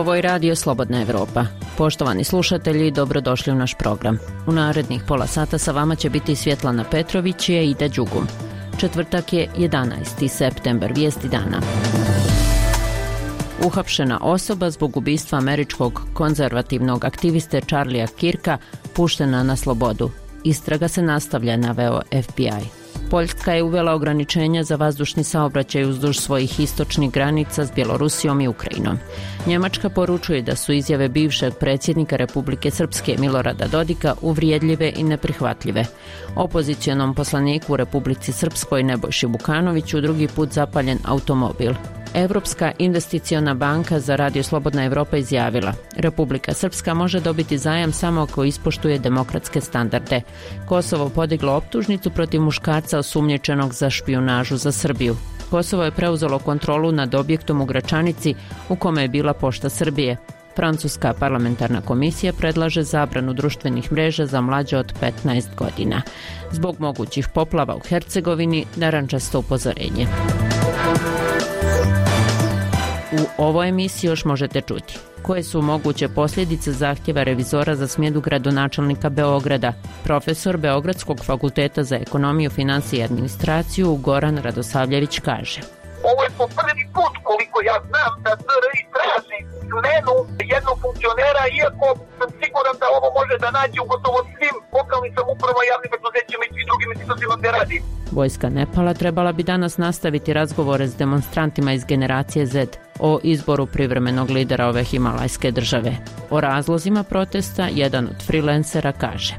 Ovo je Radio Slobodna Evropa. Poštovani slušatelji, dobrodošli u naš program. U narednih pola sata sa vama će biti Svjetlana Petrović i Ida Đugum. Četvrtak je 11. septembar, vijesti dana. Uhapšena osoba zbog ubistva američkog konzervativnog aktiviste Charlie'a Kirka puštena na slobodu. Istraga se nastavlja, naveo FBI. Poljska je uvela ograničenja za vazdušni saobraćaj uzduž svojih istočnih granica s Bjelorusijom i Ukrajinom. Njemačka poručuje da su izjave bivšeg predsjednika Republike Srpske Milorada Dodika uvrijedljive i neprihvatljive. Opozicionom poslaniku u Republici Srpskoj Nebojši Vukanoviću drugi put zapaljen automobil. Evropska investiciona banka za Radio Slobodna Evropa izjavila: Republika Srpska može dobiti zajam samo ako ispoštuje demokratske standarde. Kosovo podiglo optužnicu protiv muškarca osumnjičenog za špijunažu za Srbiju. Kosovo je preuzelo kontrolu nad objektom u Gračanici u kome je bila Pošta Srbije. Francuska parlamentarna komisija predlaže zabranu društvenih mreža za mlađe od 15 godina. Zbog mogućih poplava u Hercegovini, narančasto upozorenje. U ovoj emisiji još možete čuti koje su moguće posljedice zahtjeva revizora za smjenu gradonačelnika Beograda. Profesor Beogradskog fakulteta za ekonomiju, financije i administraciju Goran Radosavljević kaže: Ovo je po prvi put, koliko ja znam, da DRI traži smenu jednog funkcionera, iako sam siguran da ovo može da nađe u gotovo svim lokalnim samoupravama, javnim preduzećima i svim drugim institucijama gdje radi. Vojska Nepala trebala bi danas nastaviti razgovore s demonstrantima iz generacije Z o izboru privremenog lidera ove himalajske države. O razlozima protesta jedan od freelancera kaže: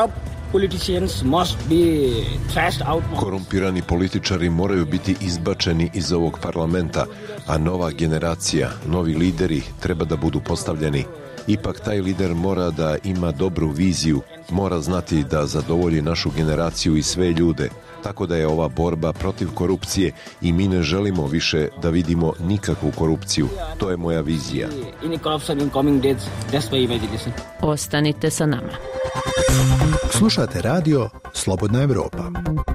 Korumpirani političari moraju biti izbačeni iz ovog parlamenta, a nova generacija, novi lideri treba da budu postavljeni. Ipak taj lider mora da ima dobru viziju, mora znati da zadovolji našu generaciju i sve ljude. Tako da je ova borba protiv korupcije i mi ne želimo više da vidimo nikakvu korupciju. To je moja vizija. Ostanite sa nama. Slušate radio Slobodna Evropa.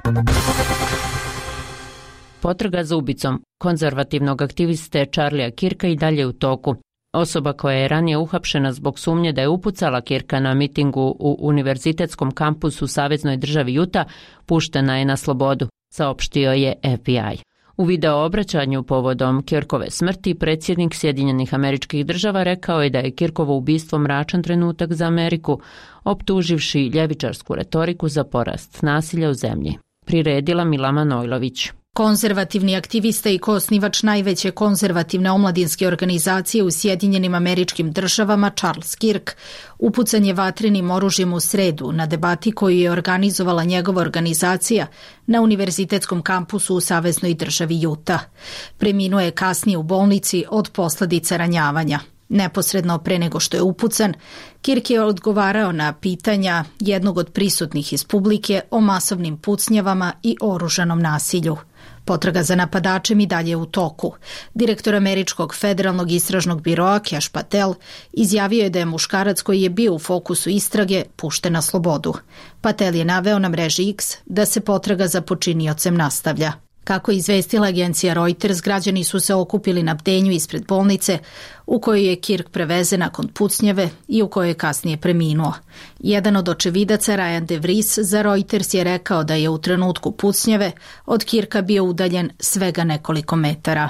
Potraga za ubicom konzervativnog aktiviste Charlie'a Kirka i dalje u toku. Osoba koja je ranije uhapšena zbog sumnje da je upucala Kirka na mitingu u univerzitetskom kampusu u saveznoj državi Utah puštena je na slobodu, saopštio je FBI. U video obraćanju povodom Kirkove smrti predsjednik Sjedinjenih Američkih Država rekao je da je Kirkovo ubistvo mračan trenutak za Ameriku, optuživši ljevičarsku retoriku za porast nasilja u zemlji. Priredila Mila Manojlović. Konzervativni aktivista i koosnivač najveće konzervativne omladinske organizacije u Sjedinjenim Američkim Državama, Charles Kirk, upucan je vatrenim oružjem u sredu na debati koju je organizovala njegova organizacija na univerzitetskom kampusu u saveznoj državi Utah. Preminuo je kasnije u bolnici od posljedica ranjavanja. Neposredno pre nego što je upucan, Kirk je odgovarao na pitanja jednog od prisutnih iz publike o masovnim pucnjavama i oružanom nasilju. Potraga za napadačem i dalje u toku. Direktor Američkog federalnog istražnog biroa Kash Patel izjavio je da je muškarac koji je bio u fokusu istrage pušten na slobodu. Patel je naveo na mreži X da se potraga za počiniocem nastavlja. Kako je izvestila agencija Reuters, građani su se okupili na bdenju ispred bolnice u kojoj je Kirk prevezen nakon pucnjave i u kojoj je kasnije preminuo. Jedan od očevidaca, Ryan DeVries, za Reuters je rekao da je u trenutku pucnjave od Kirka bio udaljen svega nekoliko metara.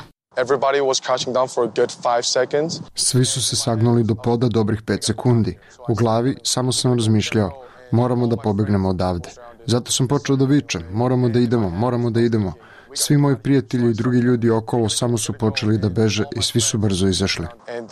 Svi su se sagnuli do poda dobrih 5 sekundi. U glavi samo sam razmišljao: moramo da pobegnemo odavde. Zato sam počeo da vičem: moramo da idemo. Svi moji prijatelji i drugi ljudi okolo samo su počeli da beže i svi su brzo izašli.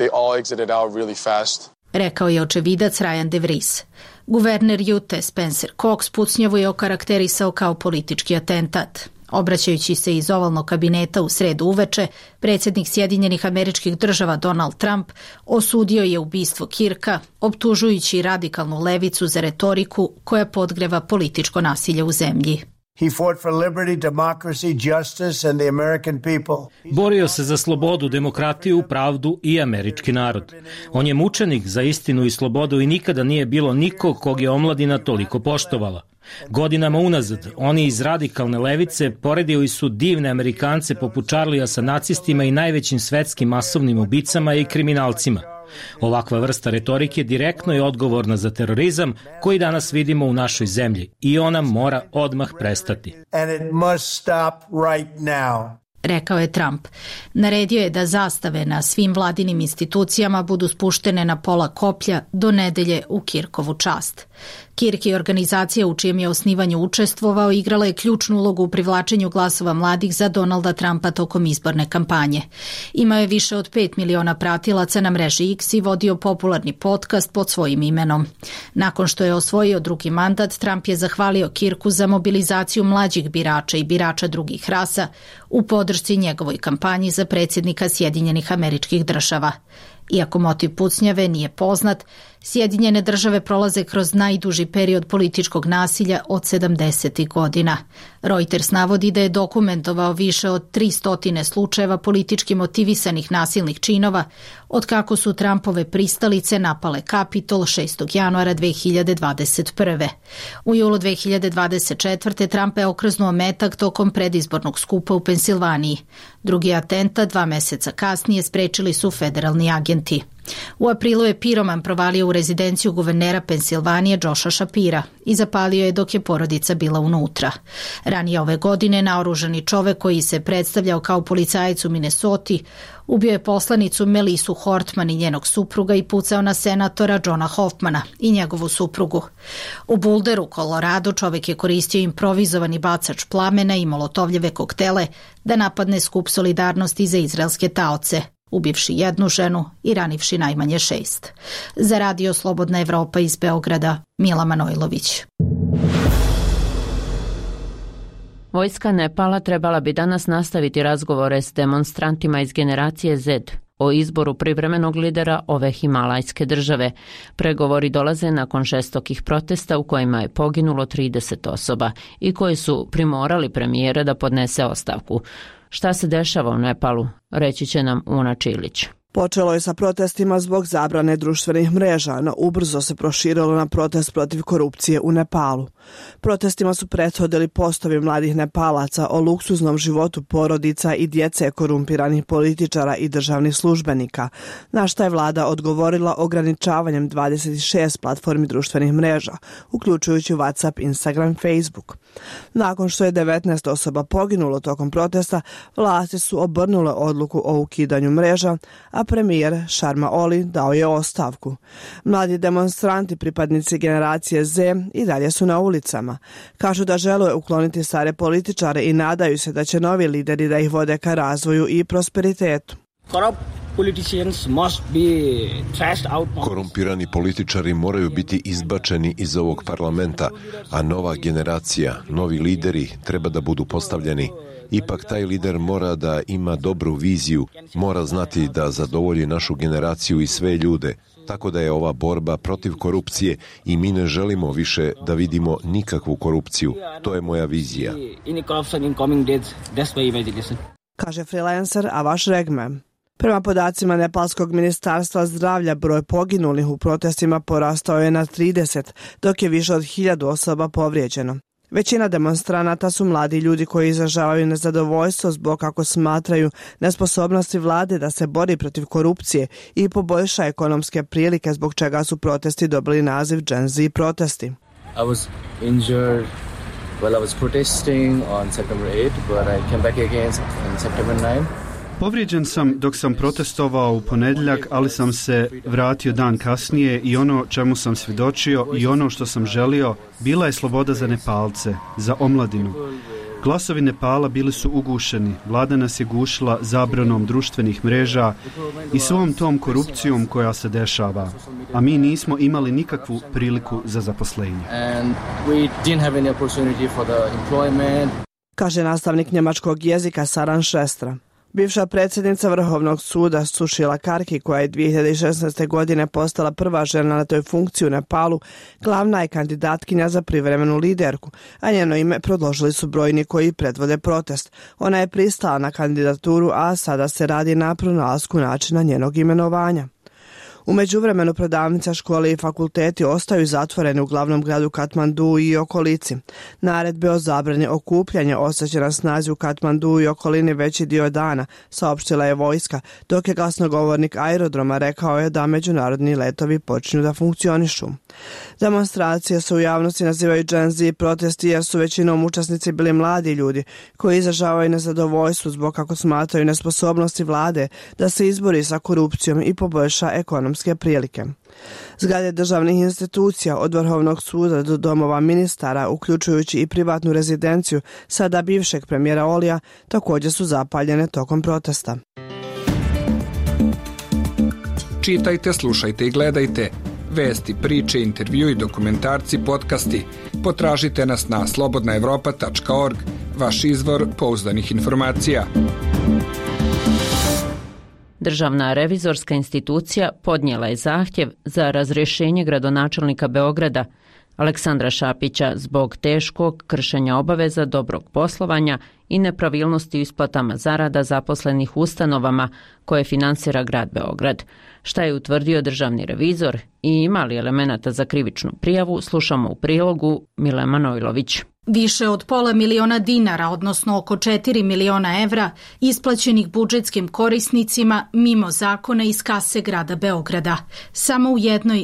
Rekao je očevidac Ryan DeVries. Guverner Utah Spencer Cox pucnjavu je okarakterisao kao politički atentat. Obraćajući se iz ovalnog kabineta u sredu uveče, predsjednik Sjedinjenih Američkih Država Donald Trump osudio je ubistvo Kirka, optužujući radikalnu levicu za retoriku koja podgreva političko nasilje u zemlji. He fought for liberty, democracy, justice and the American people. Borio se za slobodu, demokratiju, pravdu i američki narod. On je mučenik za istinu i slobodu i nikada nije bilo nikog kog je omladina toliko poštovala. Godinama unazad, oni iz radikalne levice poredili su divne Amerikance poput Charlie'a sa nacistima i najvećim svetskim masovnim ubicama i kriminalcima. Ovakva vrsta retorike direktno je odgovorna za terorizam koji danas vidimo u našoj zemlji i ona mora odmah prestati. And it must stop right now. Rekao je Trump. Naredio je da zastave na svim vladinim institucijama budu spuštene na pola koplja do nedelje u Kirkovu čast. Kirk i organizacija u čijem je osnivanju učestvovao igrala je ključnu ulogu u privlačenju glasova mladih za Donalda Trumpa tokom izborne kampanje. Imao je više od 5 miliona pratilaca na mreži X i vodio popularni podcast pod svojim imenom. Nakon što je osvojio drugi mandat, Trump je zahvalio Kirku za mobilizaciju mlađih birača i birača drugih rasa u podršci njegovoj kampanji za predsjednika Sjedinjenih Američkih Država. Iako motiv pucnjave nije poznat, Sjedinjene Države prolaze kroz najduži period političkog nasilja od 70. godina. Reuters navodi da je dokumentovao više od 300 slučajeva politički motivisanih nasilnih činova od kako su Trumpove pristalice napale Kapitol 6. januara 2021. U julu 2024. Trump je okrznuo metak tokom predizbornog skupa u Pensilvaniji. Drugi atentat 2 meseca kasnije sprečili su federalni agenti. U aprilu je piroman provalio u rezidenciju guvernera Pensilvanije Josha Shapira i zapalio je dok je porodica bila unutra. Ranije ove godine naoružani čovek koji se predstavljao kao policajac u Minnesoti ubio je poslanicu Melisu Hortman i njenog supruga i pucao na senatora Johna Hoffmana i njegovu suprugu. U Boulderu, Colorado, čovek je koristio improvizovani bacač plamena i molotovljeve koktele da napadne skup solidarnosti za izraelske taoce, ubivši 1 ženu i ranivši najmanje 6. Za Radio Slobodna Evropa iz Beograda, Mila Manojlović. Vojska Nepala trebala bi danas nastaviti razgovore s demonstrantima iz generacije Z o izboru privremenog lidera ove himalajske države. Pregovori dolaze nakon žestokih protesta u kojima je poginulo 30 osoba i koji su primorali premijera da podnese ostavku. Šta se dešava u Nepalu, reći će nam Una Čilić. Počelo je sa protestima zbog zabrane društvenih mreža, no ubrzo se proširilo na protest protiv korupcije u Nepalu. Protestima su prethodili postovi mladih Nepalaca o luksuznom životu porodica i djece korumpiranih političara i državnih službenika, na šta je vlada odgovorila ograničavanjem 26 platformi društvenih mreža, uključujući WhatsApp, Instagram, Facebook. Nakon što je 19 osoba poginulo tokom protesta, vlasti su obrnule odluku o ukidanju mreža, a premijer Sharma Oli dao je ostavku. Mladi demonstranti, pripadnici generacije Z, i dalje su na ulicama. Kažu da žele ukloniti stare političare i nadaju se da će novi lideri da ih vode ka razvoju i prosperitetu. Korumpirani političari moraju biti izbačeni iz ovog parlamenta, a nova generacija, novi lideri treba da budu postavljeni. Ipak taj lider mora da ima dobru viziju, mora znati da zadovolji našu generaciju i sve ljude. Tako da je ova borba protiv korupcije i mi ne želimo više da vidimo nikakvu korupciju. To je moja vizija. Kaže freelancer Avaš Regme. Prema podacima Nepalskog ministarstva zdravlja, broj poginulih u protestima porastao je na 30, dok je više od 1000 osoba povrijeđeno. Većina demonstranata su mladi ljudi koji izražavaju nezadovoljstvo zbog, kako smatraju, nesposobnosti vlade da se bori protiv korupcije i poboljša ekonomske prilike, zbog čega su protesti dobili naziv Gen Z protesti. I was injured while I was protesting on September 8, but I came back again on September 9. Povrijeđen sam dok sam protestovao u ponedjeljak, ali sam se vratio dan kasnije i ono čemu sam svjedočio i ono što sam želio bila je sloboda za Nepalce, za omladinu. Glasovi Nepala bili su ugušeni, vlada nas je gušila zabranom društvenih mreža i svom tom korupcijom koja se dešava, a mi nismo imali nikakvu priliku za zaposlenje. Kaže nastavnik njemačkog jezika Saran Šestra. Bivša predsjednica Vrhovnog suda Sušila Karki, koja je 2016. godine postala prva žena na toj funkciji u Nepalu, glavna je kandidatkinja za privremenu liderku, a njeno ime predložili su brojni koji predvode protest. Ona je pristala na kandidaturu, a sada se radi na pronalasku načina njenog imenovanja. U međuvremenu prodavnice, škole i fakulteti ostaju zatvorene u glavnom gradu Katmandu i okolici. Naredbe o zabrani okupljanja ostaće na snazi u Katmandu i okolini veći dio dana, saopštila je vojska, dok je glasnogovornik aerodroma rekao je da međunarodni letovi počinju da funkcionišu. Demonstracije se u javnosti nazivaju Gen Z protesti jer su većinom učesnici bili mladi ljudi koji izražavaju nezadovoljstvo zbog, kako smatraju, nesposobnosti vlade da se izbori sa korupcijom i poboljša ekonomske prilike. Zgrade državnih institucija od Vrhovnog suda do domova ministara, uključujući i privatnu rezidenciju sada bivšeg premijera Olija, također su zapaljene tokom protesta. Čitajte, slušajte i gledajte. Vesti, priče, intervju i dokumentarci, podcasti. Potražite nas na slobodnaevropa.org, vaš izvor pouzdanih informacija. Državna revizorska institucija podnijela je zahtjev za razrješenje gradonačelnika Beograda Aleksandra Šapića zbog teškog kršenja obaveza dobrog poslovanja i nepravilnosti u isplatama zarada zaposlenih ustanovama koje finansira grad Beograd. Šta je utvrdio državni revizor i ima li elemenata za krivičnu prijavu, slušamo u prilogu Mile Manojlović. Više od $500.000, odnosno oko 4 miliona evra, isplaćenih budžetskim korisnicima mimo zakona iz kase grada Beograda, samo u jednoj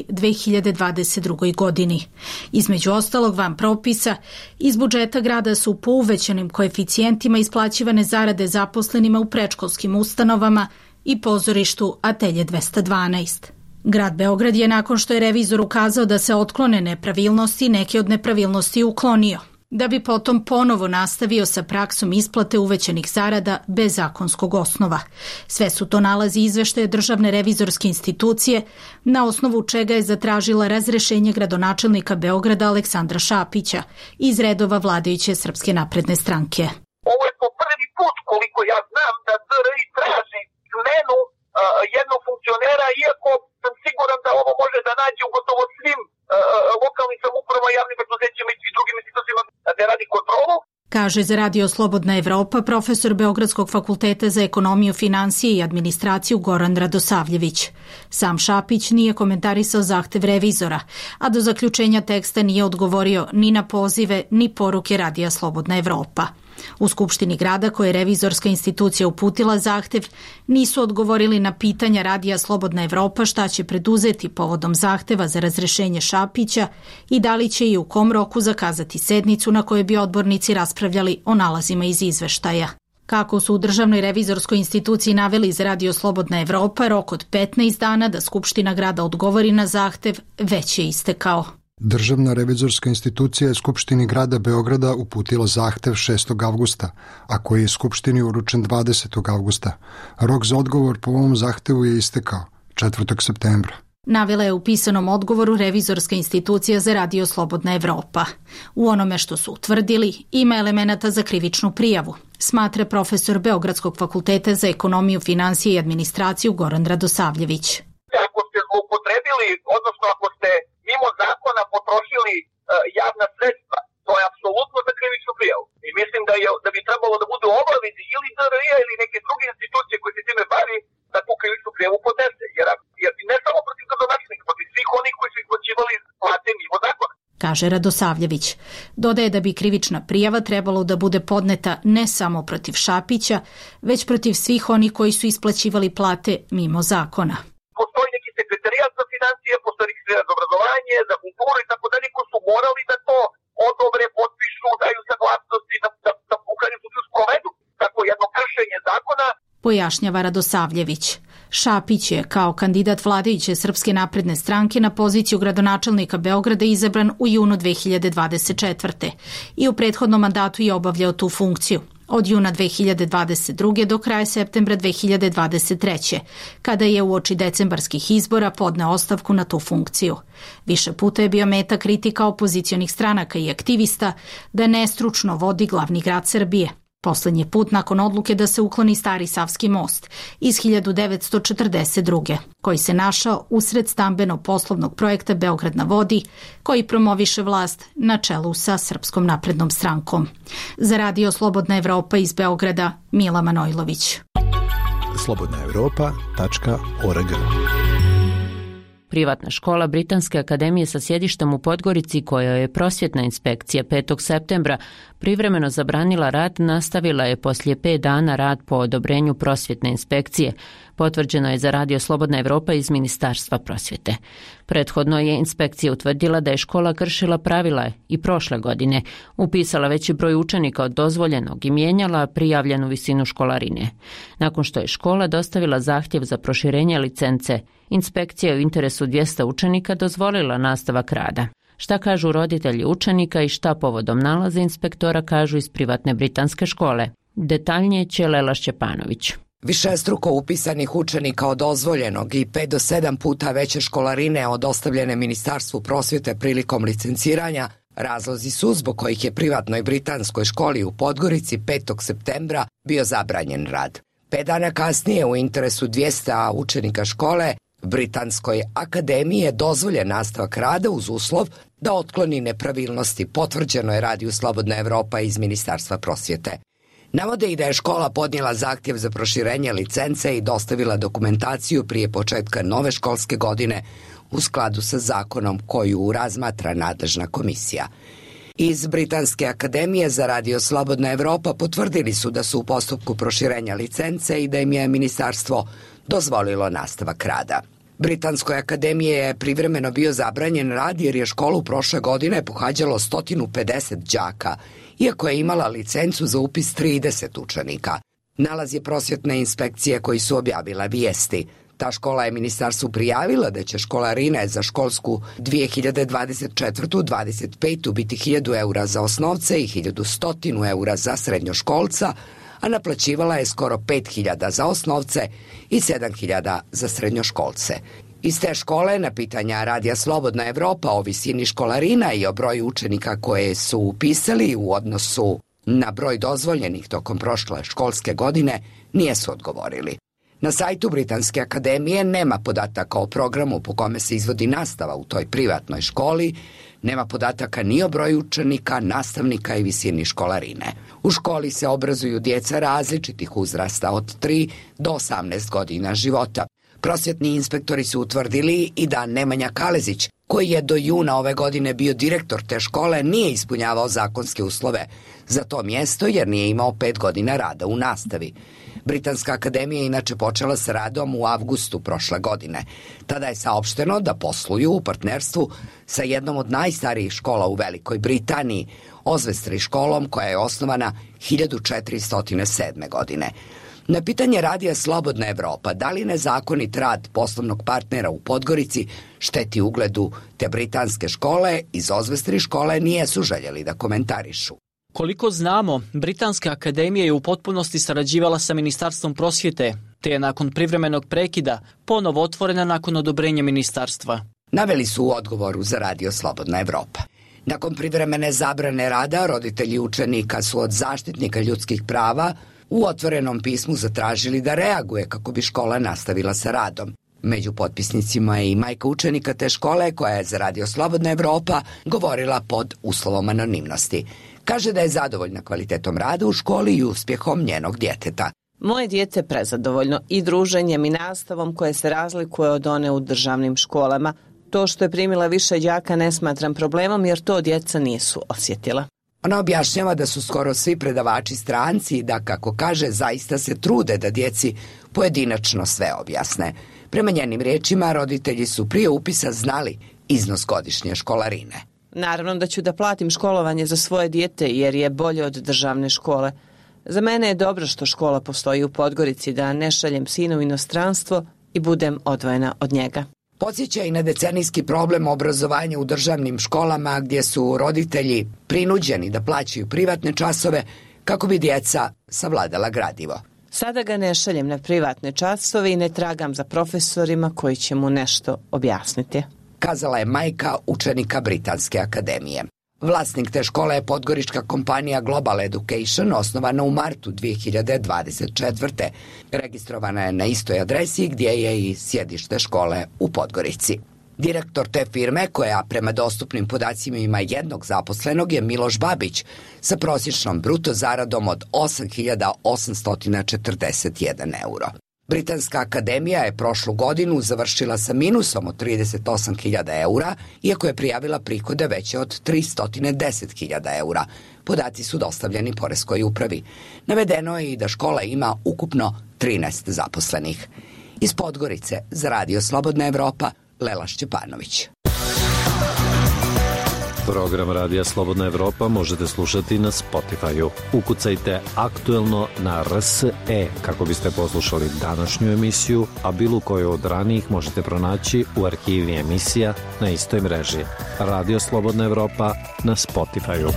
2022. godini. Između ostalog, van propisa, iz budžeta grada su po uvećanim koeficijentima isplaćivane zarade zaposlenima u predškolskim ustanovama i pozorištu Atelje 212. Grad Beograd je, nakon što je revizor ukazao da se otklone nepravilnosti, neke od nepravilnosti uklonio, da bi potom ponovo nastavio sa praksom isplate uvećanih zarada bez zakonskog osnova. Sve su to nalazi izveštaja Državne revizorske institucije, na osnovu čega je zatražila razrešenje gradonačelnika Beograda Aleksandra Šapića iz redova vladajuće Srpske napredne stranke. Ovo je po prvi put, koliko ja znam, da DRI traži smenu jednog funkcionera, iako sam siguran da ovo može da nađe u gotovo svim lokalnim samoupravama, javnim preduzećima i drugim institucijama da radi kontrolu. Kaže za Radio Slobodna Evropa profesor Beogradskog fakulteta za ekonomiju, finansije i administraciju Goran Radosavljević. Sam Šapić nije komentarisao zahtev revizora, a do zaključenja teksta nije odgovorio ni na pozive ni poruke Radija Slobodna Evropa. U Skupštini grada, koje je revizorska institucija uputila zahtev, nisu odgovorili na pitanja Radija Slobodna Evropa šta će preduzeti povodom zahteva za razrešenje Šapića i da li će i u kom roku zakazati sednicu na kojoj bi odbornici raspravljali o nalazima iz izveštaja. Kako su u Državnoj revizorskoj instituciji naveli za Radio Slobodna Evropa, rok od 15 dana da Skupština grada odgovori na zahtev već je istekao. Državna revizorska institucija je Skupštini grada Beograda uputila zahtev 6. avgusta, a koji je Skupštini uručen 20. avgusta. Rok za odgovor po ovom zahtevu je istekao 4. septembra. Navela je u pisanom odgovoru revizorska institucija za Radio Slobodna Evropa. U onome što su utvrdili ima elemenata za krivičnu prijavu, smatra profesor Beogradskog fakulteta za ekonomiju, finansije i administraciju Goran Radosavljević. Ako ste zloupotrebili, odnosno ako ste mimo zakona potrošili javna sredstva, to je apsolutno za krivičnu prijavu. I mislim da bi trebalo da budu obavezi ili DRI-a ili neke druge institucije koje se time bavi da tu krivičnu prijavu podnese. Jer ne samo protiv gradonačelnika, protiv svih onih koji su isplaćivali plate mimo zakona. Kaže Radosavljević. Dodaje da bi krivična prijava trebalo da bude podneta ne samo protiv Šapića, već protiv svih onih koji su isplaćivali plate mimo zakona. Postoji neki sekretarijat za financije, postoji sekretarijat za obrazovanje, za kulturu i tako dalje, koji su morali da to odobre, potpišu, daju saglasnosti, da u krajnjem slučaju sprovedu tako jedno kršenje zakona. Pojašnjava Radosavljević. Šapić je kao kandidat vladajuće Srpske napredne stranke na poziciju gradonačelnika Beograda izabran u junu 2024. i u prethodnom mandatu je obavljao tu funkciju. Od juna 2022. do kraja septembra 2023. kada je uoči decembarskih izbora podneo ostavku na tu funkciju. Više puta je bio meta kritika opozicionih stranaka i aktivista da nestručno vodi glavni grad Srbije. Poslednji put nakon odluke da se ukloni Stari Savski most iz 1942. koji se našao usred stambeno-poslovnog projekta Beograd na vodi, koji promoviše vlast na čelu sa Srpskom naprednom strankom. Za Radio Slobodna Evropa iz Beograda, Mila Manojlović. slobodnaevropa.org privatna škola Britanske akademije sa sjedištem u Podgorici, kojoj je prosvjetna inspekcija 5. septembra privremeno zabranila rad, nastavila je poslije 5 dana rad po odobrenju prosvjetne inspekcije, potvrđeno je za Radio Slobodna Evropa iz Ministarstva prosvjete. Prethodno je inspekcija utvrdila da je škola kršila pravila i prošle godine, upisala veći broj učenika od dozvoljenog i mijenjala prijavljenu visinu školarine. Nakon što je škola dostavila zahtjev za proširenje licence, inspekcija je u interesu 200 učenika dozvolila nastavak rada. Šta kažu roditelji učenika i šta povodom nalaza inspektora kažu iz privatne britanske škole? Detaljnije će Lela Šćepanović. Višestruko upisanih učenika od dozvoljenog i 5 do 7 puta veće školarine od ostavljene Ministarstvu prosvjete prilikom licenciranja razlozi su zbog kojih je privatnoj britanskoj školi u Podgorici 5. septembra bio zabranjen rad. 5 dana kasnije u interesu 200 učenika škole Britanskoj akademiji je dozvoljen nastavak rada uz uslov da otkloni nepravilnosti, potvrđeno je Radio Slobodna Evropa iz Ministarstva prosvjete. Navode i da je škola podnijela zahtjev za proširenje licence i dostavila dokumentaciju prije početka nove školske godine u skladu sa zakonom koju razmatra nadležna komisija. Iz Britanske akademije za Radio Slobodna Evropa potvrdili su da su u postupku proširenja licence i da im je ministarstvo dozvolilo nastavak rada. Britanskoj akademiji je privremeno bio zabranjen rad jer je školu prošle godine pohađalo 150 đaka, iako je imala licencu za upis 30 učenika. Nalaz je prosvjetne inspekcije koji su objavila vijesti. Ta škola je ministarstvu prijavila da će školarine za školsku 2024-25 biti 1.000 eura za osnovce i 1.100 eura za srednjoškolca, a naplaćivala je skoro 5.000 za osnovce i 7.000 za srednjoškolce. Iz te škole na pitanja Radija Slobodna Evropa o visini školarina i o broju učenika koje su upisali u odnosu na broj dozvoljenih tokom prošle školske godine nisu odgovorili. Na sajtu Britanske akademije nema podataka o programu po kome se izvodi nastava u toj privatnoj školi, nema podataka ni o broju učenika, nastavnika i visini školarine. U školi se obrazuju djeca različitih uzrasta od 3 do 18 godina života. Prosvjetni inspektori su utvrdili i da Nemanja Kalezić, koji je do juna ove godine bio direktor te škole, nije ispunjavao zakonske uslove za to mjesto jer nije imao 5 godina rada u nastavi. Britanska akademija je inače počela sa radom u avgustu prošle godine. Tada je saopšteno da posluju u partnerstvu sa jednom od najstarijih škola u Velikoj Britaniji, Osvestry školom koja je osnovana 1407. godine. Na pitanje Radija Slobodna Evropa da li nezakonit rad poslovnog partnera u Podgorici šteti ugledu te britanske škole, iz Osvestry škole nisu željeli da komentarišu. Koliko znamo, Britanska akademija je u potpunosti sarađivala sa Ministarstvom prosvjete, te je nakon privremenog prekida ponovo otvorena nakon odobrenja ministarstva. Naveli su u odgovoru za Radio Slobodna Evropa. Nakon privremene zabrane rada, roditelji učenika su od zaštitnika ljudskih prava u otvorenom pismu zatražili da reaguje kako bi škola nastavila sa radom. Među potpisnicima je i majka učenika te škole koja je za Radio Slobodna Evropa govorila pod uslovom anonimnosti. Kaže da je zadovoljna kvalitetom rada u školi i uspjehom njenog djeteta. Moje dijete je prezadovoljno i druženjem i nastavom koje se razlikuje od one u državnim školama. To što je primila više đaka ne smatram problemom jer to djeca nisu osjetila. Ona objašnjava da su skoro svi predavači stranci i da, kako kaže, zaista se trude da djeci pojedinačno sve objasne. Prema njenim riječima, roditelji su prije upisa znali iznos godišnje školarine. Naravno da ću da platim školovanje za svoje dijete jer je bolje od državne škole. Za mene je dobro što škola postoji u Podgorici, da ne šaljem sina u inostranstvo i budem odvojena od njega. Podsjeća i na decenijski problem obrazovanja u državnim školama gdje su roditelji prinuđeni da plaćaju privatne časove kako bi djeca savladala gradivo. Sada ga ne šaljem na privatne časove i ne tragam za profesorima koji će mu nešto objasniti, kazala je majka učenika Britanske akademije. Vlasnik te škole je podgorička kompanija Global Education, osnovana u martu 2024. Registrovana je na istoj adresi gdje je i sjedište škole u Podgorici. Direktor te firme, koja prema dostupnim podacima ima jednog zaposlenog, je Miloš Babić sa prosječnom bruto zaradom od 8.841 euro. Britanska akademija je prošlu godinu završila sa minusom od 38.000 eura, iako je prijavila prihode veće od 310.000 eura. Podaci su dostavljeni poreskoj upravi. Navedeno je i da škola ima ukupno 13 zaposlenih. Iz Podgorice za Radio Slobodna Evropa, Lela Šćepanović. Program Radija Slobodna Evropa možete slušati na Spotify-u. Ukucajte aktuelno na RSE kako biste poslušali današnju emisiju, a bilo koju od ranijih možete pronaći u arhivi emisija na istoj mreži. Radio Slobodna Evropa na Spotify-u.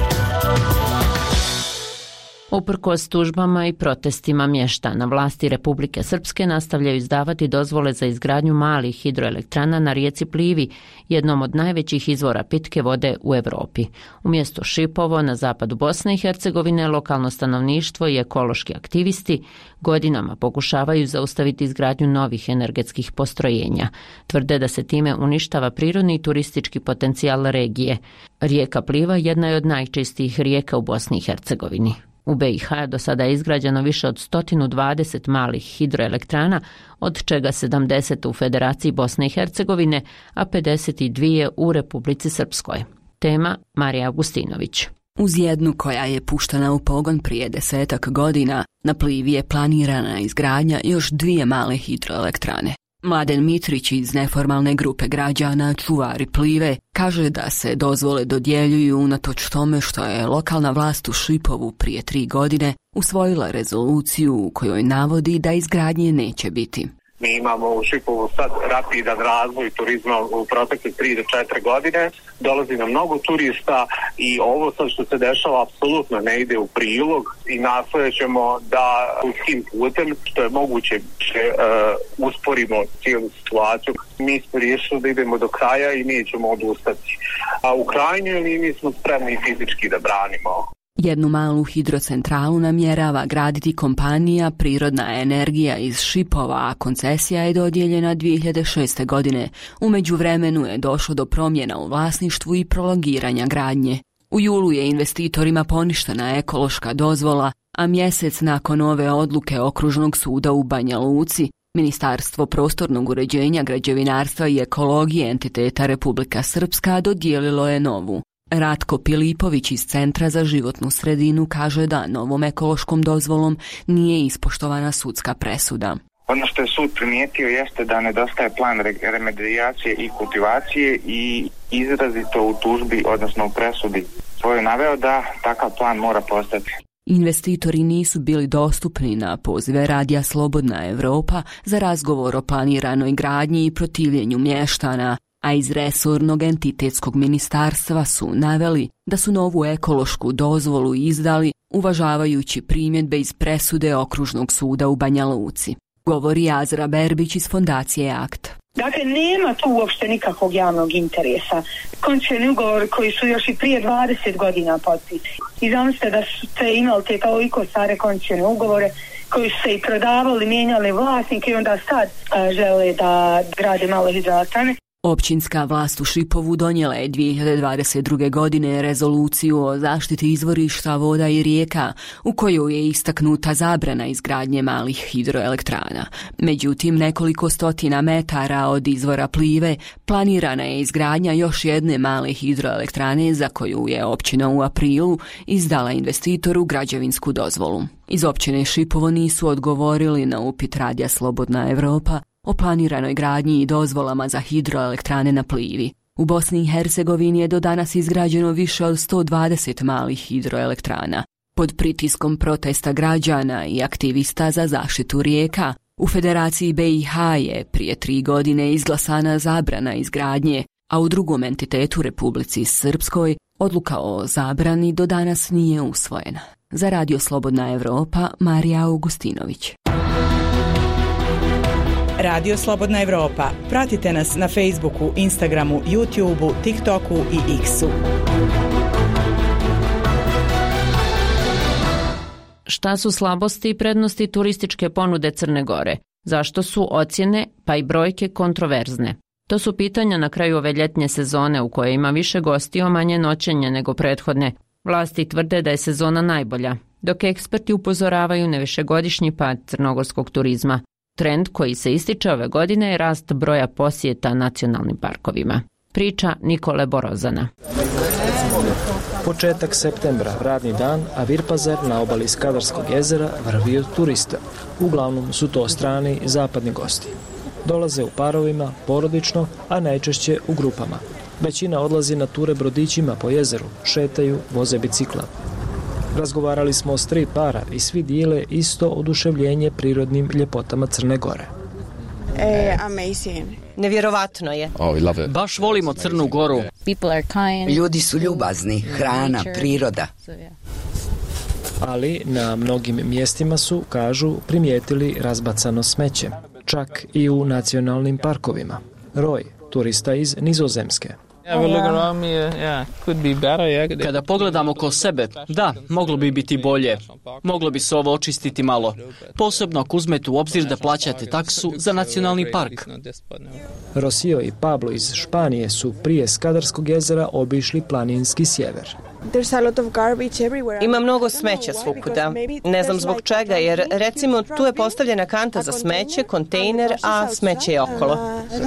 Uprkos tužbama i protestima mještana, vlasti Republike Srpske nastavljaju izdavati dozvole za izgradnju malih hidroelektrana na rijeci Plivi, jednom od najvećih izvora pitke vode u Evropi. U mjestu Šipovo na zapadu Bosne i Hercegovine lokalno stanovništvo i ekološki aktivisti godinama pokušavaju zaustaviti izgradnju novih energetskih postrojenja. Tvrde da se time uništava prirodni i turistički potencijal regije. Rijeka Pliva jedna je od najčistijih rijeka u Bosni i Hercegovini. U BiH do sada je izgrađeno više od 120 malih hidroelektrana, od čega 70 u Federaciji Bosne i Hercegovine, a 52 u Republici Srpskoj. Tema Marija Augustinović. Uz jednu koja je puštena u pogon prije 10 godina, na Plivi je planirana izgradnja još 2 male hidroelektrane. Mladen Mitrić iz neformalne grupe građana Čuvari Plive kaže da se dozvole dodjeljuju unatoč tome što je lokalna vlast u Šipovu prije 3 godine usvojila rezoluciju u kojoj navodi da izgradnje neće biti. Mi imamo u Šipovu sad rapidan razvoj turizma u protekle 3 do 4 godine. Dolazi nam mnogo turista i ovo sad što se dešava apsolutno ne ide u prilog i nastojat ćemo da sudskim putem što je moguće usporimo cijelu situaciju. Mi smo riješili da idemo do kraja i nećemo odustati. A u krajnjoj liniji smo spremni fizički da branimo. Jednu malu hidrocentralu namjerava graditi kompanija Prirodna energija iz Šipova, a koncesija je dodijeljena 2006. godine. U međuvremenu je došlo do promjena u vlasništvu i prolongiranja gradnje. U julu je investitorima poništena ekološka dozvola, a mjesec nakon ove odluke Okružnog suda u Banja Luci, Ministarstvo prostornog uređenja, građevinarstva i ekologije entiteta Republika Srpska dodijelilo je novu. Ratko Pilipović iz Centra za životnu sredinu kaže da novom ekološkom dozvolom nije ispoštovana sudska presuda. Ono što je sud primijetio jeste da nedostaje plan remedijacije i kultivacije i izrazito u tužbi, odnosno u presudi svoj naveo da takav plan mora postati. Investitori nisu bili dostupni na pozive Radija Slobodna Evropa za razgovor o planiranoj gradnji i protivljenju mještana, a iz resornog entitetskog ministarstva su naveli da su novu ekološku dozvolu izdali uvažavajući primjedbe iz presude Okružnog suda u Banja Luci. Govori Azra Berbić iz fondacije AKT. Dakle, nema tu uopšte nikakvog javnog interesa. Koncesioni ugovori koji su još i prije 20 godina potpisani. I zamislite da ste imali te toliko stare koncesione ugovore koji su se i prodavali, mijenjali vlasnike i onda sad žele da grade male hidroelektrane. Općinska vlast u Šipovu donijela je 2022. godine rezoluciju o zaštiti izvorišta voda i rijeka, u kojoj je istaknuta zabrana izgradnje malih hidroelektrana. Međutim, nekoliko stotina metara od izvora Plive planirana je izgradnja još jedne male hidroelektrane za koju je općina u aprilu izdala investitoru građevinsku dozvolu. Iz općine Šipovo nisu odgovorili na upit Radija Slobodna Evropa o planiranoj gradnji i dozvolama za hidroelektrane na Plivi. U Bosni i Hercegovini je do danas izgrađeno više od 120 malih hidroelektrana. Pod pritiskom protesta građana i aktivista za zaštitu rijeka, u Federaciji BiH je prije 3 godine izglasana zabrana izgradnje, a u drugom entitetu Republici Srpskoj odluka o zabrani do danas nije usvojena. Za Radio Slobodna Evropa, Marija Augustinović. Radio Slobodna Evropa. Pratite nas na Facebooku, Instagramu, YouTubeu, TikToku i X-u. Šta su slabosti i prednosti turističke ponude Crne Gore? Zašto su ocjene pa i brojke kontroverzne? To su pitanja na kraju ove ljetnje sezone u kojoj ima više gostiju, manje noćenja nego prethodne. Vlasti tvrde da je sezona najbolja, dok eksperti upozoravaju na višegodišnji pad crnogorskog turizma. Trend koji se ističe ove godine je rast broja posjeta nacionalnim parkovima. Priča Nikole Borozana. Početak septembra, radni dan, a Virpazar na obali Skadarskog jezera vrvi od turista. Uglavnom su to strani zapadni gosti. Dolaze u parovima, porodično, a najčešće u grupama. Većina odlazi na ture brodićima po jezeru, šetaju, voze bicikla. Razgovarali smo s 3 para i svi dijele isto oduševljenje prirodnim ljepotama Crne Gore. Nevjerovatno je. Baš volimo Crnu Goru. Ljudi su ljubazni, hrana, priroda. Ali na mnogim mjestima su, kažu, primijetili razbacano smeće. Čak i u nacionalnim parkovima. Roy, turista iz Nizozemske. Kada pogledamo oko sebe, da, moglo bi biti bolje. Moglo bi se ovo očistiti malo. Posebno ako uzmete u obzir da plaćate taksu za nacionalni park. Rosio i Pablo iz Španije su prije Skadarskog jezera obišli planinski sjever. Ima mnogo smeća svukuda. Ne znam zbog čega, jer recimo tu je postavljena kanta za smeće, kontejner, a smeće je okolo.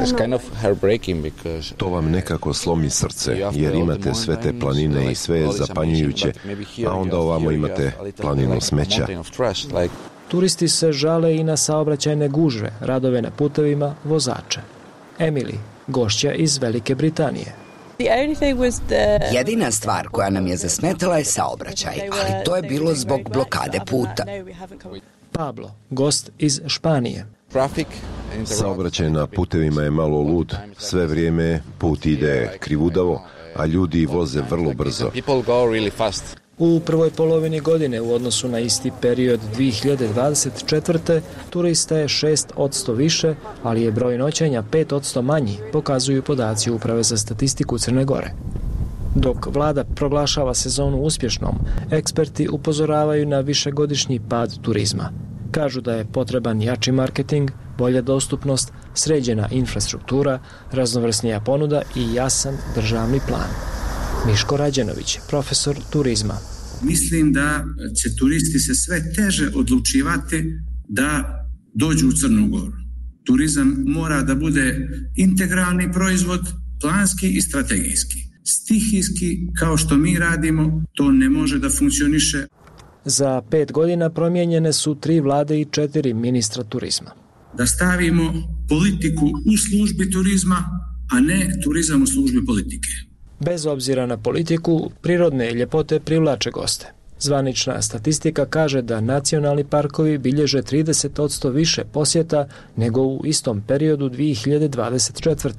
To vam nekako slomi srce, jer imate sve te planine i sve je zapanjujuće, a onda ovamo imate planinu smeća. Turisti se žale i na saobraćajne gužve, radove na putevima, vozače. Emily, gošća iz Velike Britanije. Jedina stvar koja nam je zasmetala je saobraćaj, ali to je bilo zbog blokade puta. Pablo, gost iz Španije. Saobraćaj na putevima je malo lud. Sve vrijeme put ide krivudavo, a ljudi voze vrlo brzo. U prvoj polovini godine u odnosu na isti period 2024. turista je 6% više, ali je broj noćenja 5% manji, pokazuju podaci Uprave za statistiku Crne Gore. Dok vlada proglašava sezonu uspješnom, eksperti upozoravaju na višegodišnji pad turizma. Kažu da je potreban jači marketing, bolja dostupnost, sređena infrastruktura, raznovrsnija ponuda i jasan državni plan. Miško Rađenović, profesor turizma. Mislim da će turisti se sve teže odlučivati da dođu u Crnu Goru. Turizam mora da bude integralni proizvod, planski i strategijski. Stihijski, kao što mi radimo, to ne može da funkcioniše. Za 5 godina promijenjene su 3 vlade i 4 ministra turizma. Da stavimo politiku u službi turizma, a ne turizam u službi politike. Bez obzira na politiku, prirodne ljepote privlače goste. Zvanična statistika kaže da nacionalni parkovi bilježe 30% više posjeta nego u istom periodu 2024.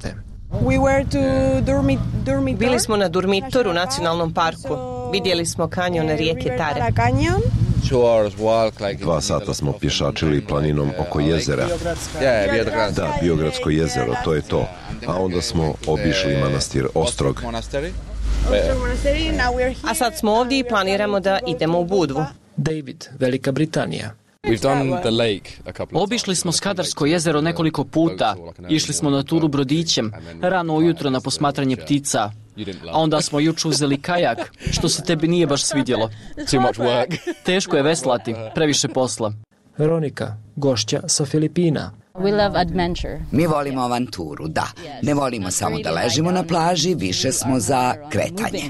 Bili smo na Durmitor u nacionalnom parku. Vidjeli smo kanjon rijeke Tare. 2 sata smo pješačili planinom oko jezera. Da, Biogradsko jezero, to je to. A onda smo obišli manastir Ostrog. A sad smo ovdje i planiramo da idemo u Budvu. David, Velika Britanija. Obišli smo Skadarsko jezero nekoliko puta. Išli smo na turu brodićem, rano ujutro na posmatranje ptica. A onda smo jučer uzeli kajak, što se tebi nije baš svidjelo. Teško je veslati, previše posla. Veronika, gošća sa Filipina. Mi volimo avanturu, da. Ne volimo samo da ležimo na plaži, više smo za kretanje.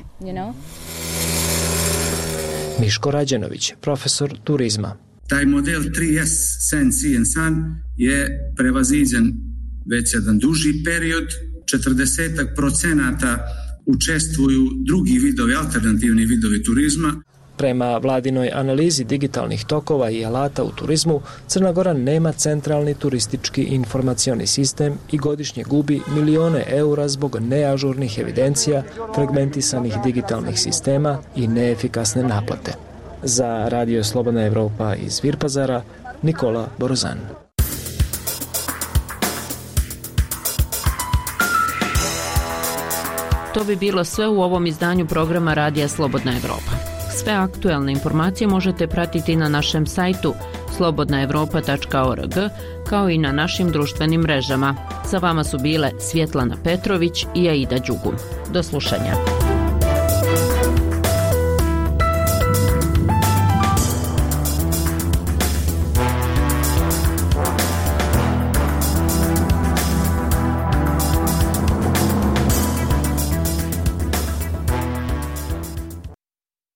Miško Rađenović, profesor turizma. Taj model 3S, Sen, Sea and Sun, je prevaziđen već jedan duži period. 40% učestvuju drugi vidovi, alternativni vidovi turizma. Prema vladinoj analizi digitalnih tokova i alata u turizmu, Crna Gora nema centralni turistički informacioni sistem i godišnje gubi milione eura zbog neažurnih evidencija, fragmentisanih digitalnih sistema i neefikasne naplate. Za Radio Slobodna Evropa iz Virpazara, Nikola Borozan. To bi bilo sve u ovom izdanju programa Radija Slobodna Evropa. Sve aktuelne informacije možete pratiti na našem sajtu slobodnaevropa.org, kao i na našim društvenim mrežama. Sa vama su bile Svjetlana Petrović i Aida Đugum. Do slušanja.